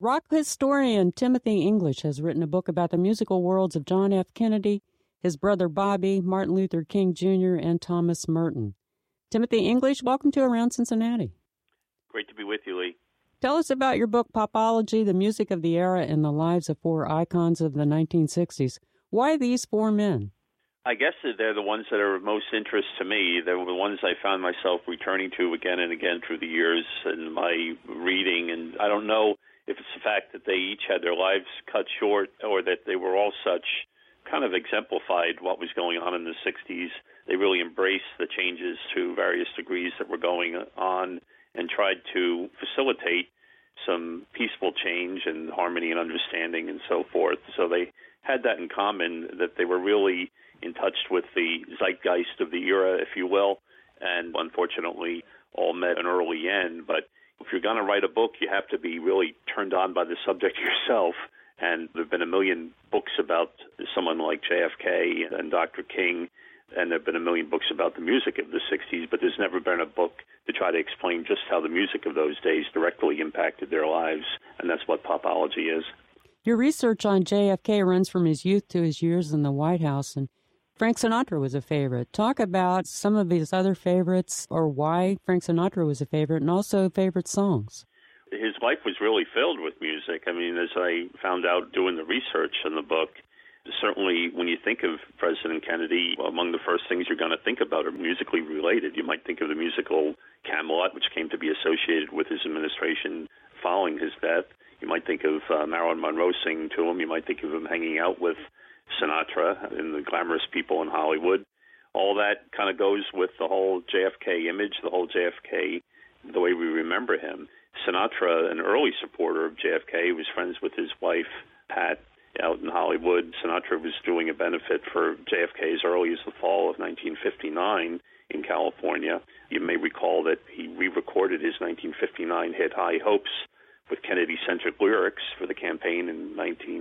Rock historian Timothy English has written a book about the musical worlds of John F. Kennedy, his brother Bobby, Martin Luther King Jr., and Thomas Merton. Timothy English, welcome to Around Cincinnati. Great to be with you, Lee. Tell us about your book, Popology, the Music of the Era and the Lives of Four Icons of the 1960s. Why these four men? I guess that they're the ones that are of most interest to me. They were the ones I found myself returning to again and again through the years in my reading. And I don't know if it's the fact that they each had their lives cut short or that they were all such kind of exemplified what was going on in the 60s. They really embraced the changes to various degrees that were going on and tried to facilitate some peaceful change and harmony and understanding and so forth. So they had that in common, that they were really in touch with the zeitgeist of the era, if you will, and unfortunately all met an early end. But if you're going to write a book, you have to be really turned on by the subject yourself. And there have been a million books about someone like JFK and Dr. King, and there have been a million books about the music of the 60s, but there's never been a book to try to explain just how the music of those days directly impacted their lives, and that's what Popology is. Your research on JFK runs from his youth to his years in the White House, and Frank Sinatra was a favorite. Talk about some of his other favorites or why Frank Sinatra was a favorite, and also favorite songs. His life was really filled with music. I mean, as I found out doing the research in the book, certainly when you think of President Kennedy, among the first things you're going to think about are musically related. You might think of the musical Camelot, which came to be associated with his administration following his death. You might think of Marilyn Monroe singing to him. You might think of him hanging out with Sinatra and the glamorous people in Hollywood. All that kind of goes with the whole JFK image, the whole JFK, the way we remember him. Sinatra, an early supporter of JFK, was friends with his wife, Pat, out in Hollywood. Sinatra was doing a benefit for JFK as early as the fall of 1959 in California. You may recall that he re-recorded his 1959 hit High Hopes with Kennedy-centric lyrics for the campaign in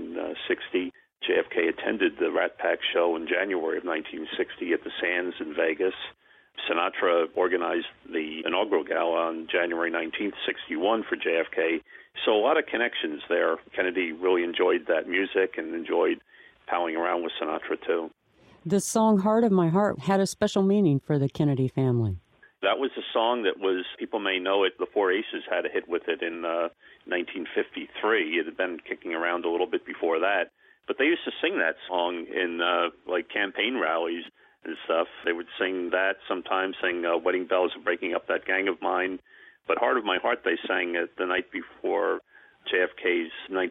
1960. JFK attended the Rat Pack show in January of 1960 at the Sands in Vegas. Sinatra organized the inaugural gala on January 19th, 61 for JFK. So a lot of connections there. Kennedy really enjoyed that music and enjoyed palling around with Sinatra, too. The song Heart of My Heart had a special meaning for the Kennedy family. That was a song that was, people may know it, the Four Aces had a hit with it in 1953. It had been kicking around a little bit before that. But they used to sing that song in like campaign rallies and stuff. They would sing that, sometimes sing Wedding Bells Are Breaking Up That Gang of Mine. But Heart of My Heart, they sang it the night before JFK's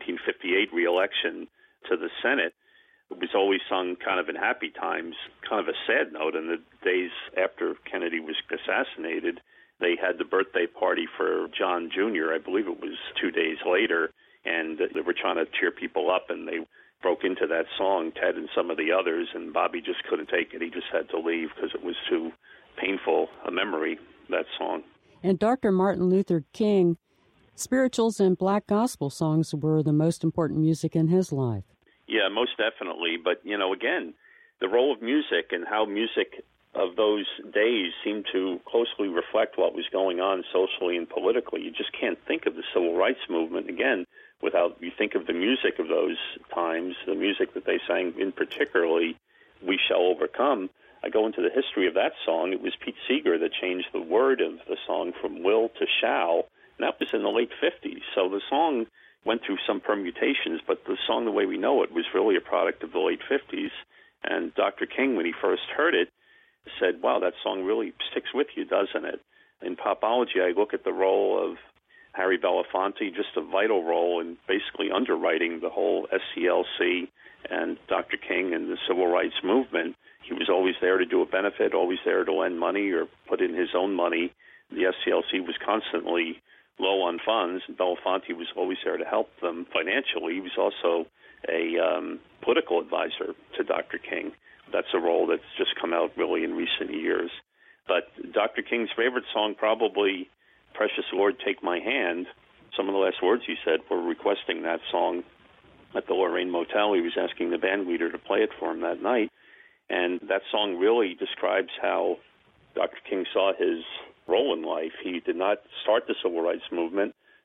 1958 reelection to the Senate. It was always sung kind of in happy times, kind of a sad note. In the days after Kennedy was assassinated, they had the birthday party for John Jr., I believe it was 2 days later, and they were trying to cheer people up, and they broke into that song, Ted and some of the others, and Bobby just couldn't take it. He just had to leave because it was too painful a memory, that song. And Dr. Martin Luther King, spirituals and black gospel songs were the most important music in his life. Yeah, most definitely. But, you know, again, the role of music and how music of those days seemed to closely reflect what was going on socially and politically. You just can't think of the civil rights movement, again, without you think of the music of those times, the music that they sang, in particularly We Shall Overcome. I go into the history of that song. It was Pete Seeger that changed the word of the song from will to shall, and that was in the late 50s. So the song went through some permutations, but the song, the way we know it, was really a product of the late 50s. And Dr. King, when he first heard it, said, wow, that song really sticks with you, doesn't it? In Popology, I look at the role of Harry Belafonte, just a vital role in basically underwriting the whole SCLC and Dr. King and the civil rights movement. He was always there to do a benefit, always there to lend money or put in his own money. The SCLC was constantly low on funds, and Belafonte was always there to help them financially. He was also a political advisor to Dr. King. That's a role that's just come out really in recent years. But Dr. King's favorite song, probably Precious Lord, Take My Hand. Some of the last words he said were requesting that song at the Lorraine Motel. He was asking the band leader to play it for him that night. And that song really describes how Dr. King saw his role in life. He did not start the civil rights movement, but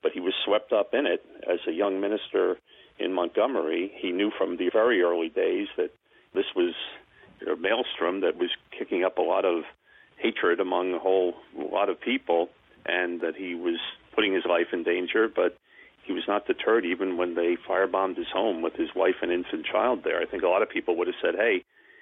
but he was swept up in it as a young minister in Montgomery. He knew from the very early days that this was a maelstrom that was kicking up a lot of hatred among a whole lot of people, and that he was putting his life in danger, but he was not deterred even when they firebombed his home with his wife and infant child there. I think a lot of people would have said, hey,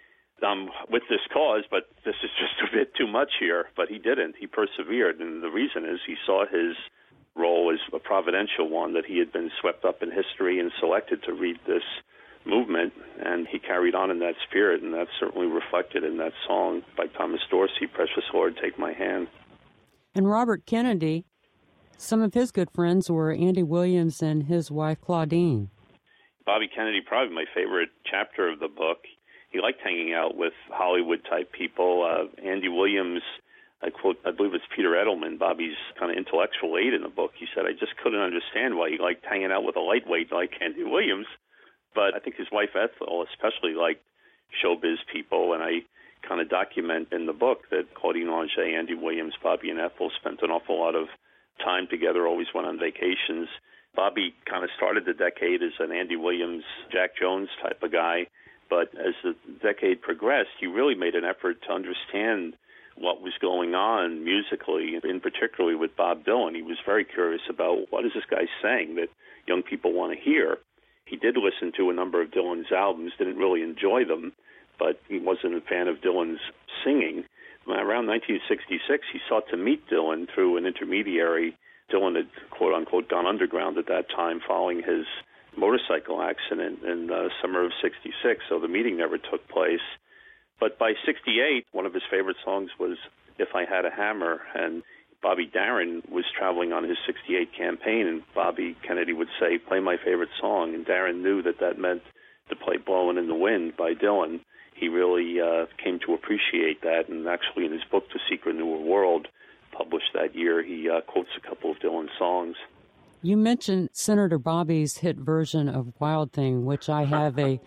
I'm with this cause, but this is just a bit too much here. But he didn't. He persevered, and the reason is he saw his role as a providential one, that he had been swept up in history and selected to lead this movement, and he carried on in that spirit, and that's certainly reflected in that song by Thomas Dorsey, Precious Lord, Take My Hand. And Robert Kennedy, some of his good friends were Andy Williams and his wife Claudine. Bobby Kennedy, probably my favorite chapter of the book. He liked hanging out with Hollywood-type people. Andy Williams, I believe it's Peter Edelman, Bobby's kind of intellectual aide in the book. He said, I just couldn't understand why he liked hanging out with a lightweight like Andy Williams. But I think his wife Ethel especially liked showbiz people, and I kind of document in the book that Claudine Auger, Andy Williams, Bobby, and Ethel spent an awful lot of time together, always went on vacations. Bobby kind of started the decade as an Andy Williams, Jack Jones type of guy, but as the decade progressed, he really made an effort to understand what was going on musically, in particularly with Bob Dylan. He was very curious about what is this guy saying that young people want to hear. He did listen to a number of Dylan's albums, didn't really enjoy them, but he wasn't a fan of Dylan's singing. Around 1966, he sought to meet Dylan through an intermediary. Dylan had, quote-unquote, gone underground at that time following his motorcycle accident in the summer of 66, so the meeting never took place. But by 68, one of his favorite songs was If I Had a Hammer, and Bobby Darin was traveling on his 68 campaign, and Bobby Kennedy would say, play my favorite song, and Darin knew that that meant to play Blowin' in the Wind by Dylan. He really came to appreciate that, and actually in his book, To Seek a Newer World, published that year, he quotes a couple of Dylan songs. You mentioned Senator Bobby's hit version of Wild Thing, which I have a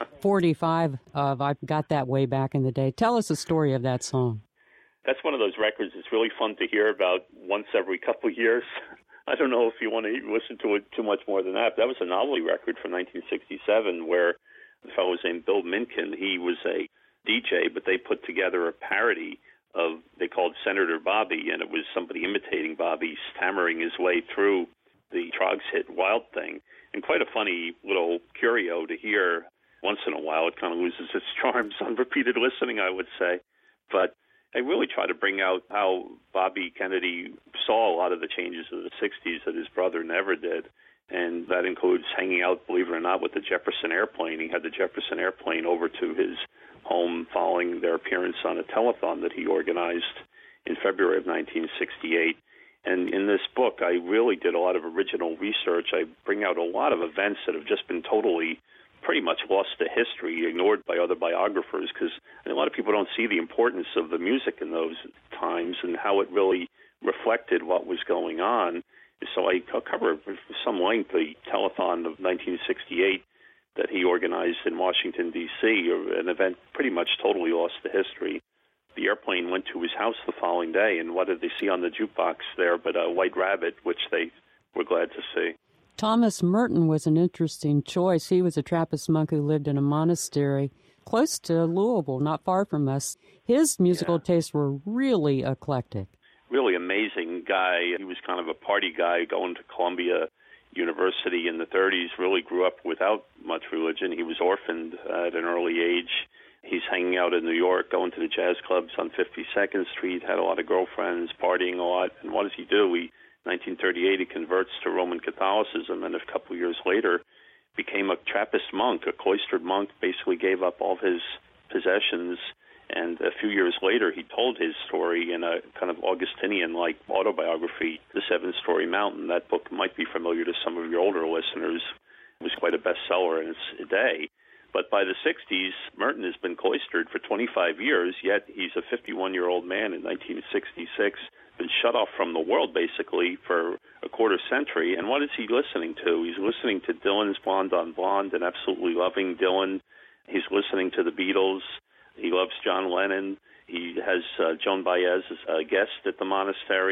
45 of. I got that way back in the day. Tell us the story of that song. That's one of those records that's really fun to hear about once every couple of years. I don't know if you want to listen to it too much more than that. That was a novelty record from 1967 where the fellow was named Bill Minkin. He was a DJ, but they put together a parody of, they called Senator Bobby, and it was somebody imitating Bobby, stammering his way through the Troggs hit Wild Thing. And quite a funny little curio to hear once in a while. It kind of loses its charms on repeated listening, I would say. But I really try to bring out how Bobby Kennedy saw a lot of the changes of the 60s that his brother never did. And that includes hanging out, believe it or not, with the Jefferson Airplane. He had the Jefferson Airplane over to his home following their appearance on a telethon that he organized in February of 1968. And in this book, I really did a lot of original research. I bring out a lot of events that have just been totally pretty much lost to history, ignored by other biographers, because a lot of people don't see the importance of the music in those times and how it really reflected what was going on. So I cover with some length the telethon of 1968 that he organized in Washington, D.C., an event pretty much totally lost to history. The airplane went to his house the following day, and what did they see on the jukebox there but a white rabbit, which they were glad to see. Thomas Merton was an interesting choice. He was a Trappist monk who lived in a monastery close to Louisville, not far from us. His musical tastes were really eclectic. Really amazing guy. He was kind of a party guy going to Columbia University in the 30s, really grew up without much religion. He was orphaned at an early age. He's hanging out in New York, going to the jazz clubs on 52nd Street, had a lot of girlfriends, partying a lot. And what does he do? In 1938, he converts to Roman Catholicism, and a couple of years later became a Trappist monk, a cloistered monk, basically gave up all of his possessions. And a few years later, he told his story in a kind of Augustinian-like autobiography, The Seven-Story Mountain. That book might be familiar to some of your older listeners. It was quite a bestseller in its day. But by the 60s, Merton has been cloistered for 25 years, yet he's a 51-year-old man in 1966, been shut off from the world, basically, for a quarter century. And what is he listening to? He's listening to Dylan's Blonde on Blonde and absolutely loving Dylan. He's listening to the Beatles. He loves John Lennon. He has Joan Baez as a guest at the monastery.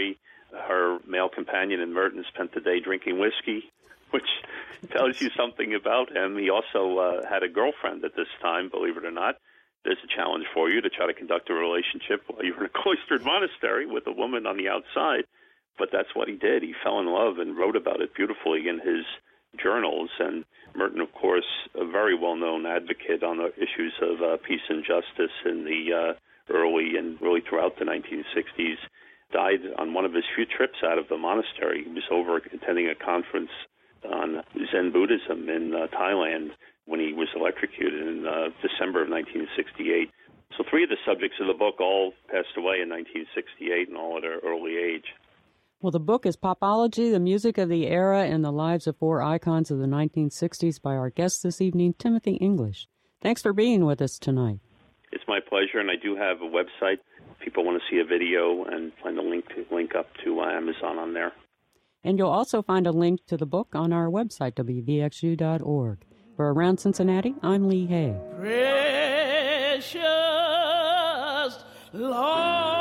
her male companion in Merton spent the day drinking whiskey, which tells you something about him. He also had a girlfriend at this time, believe it or not. There's a challenge for you to try to conduct a relationship while you're in a cloistered monastery with a woman on the outside. But that's what he did. He fell in love and wrote about it beautifully in his journals. And Merton, of course, a very well-known advocate on the issues of peace and justice in the early and really throughout the 1960s, died on one of his few trips out of the monastery. He was over attending a conference on Zen Buddhism in Thailand when he was electrocuted in December of 1968. So 3 of the subjects of the book all passed away in 1968 and all at an early age. Well, the book is Popology, the Music of the Era and the Lives of 4 Icons of the 1960s by our guest this evening, Timothy English. Thanks for being with us tonight. It's my pleasure, and I do have a website. If people want to see a video and find a link up to Amazon on there. And you'll also find a link to the book on our website, wvxu.org. For Around Cincinnati, I'm Lee Hay. Precious Lord.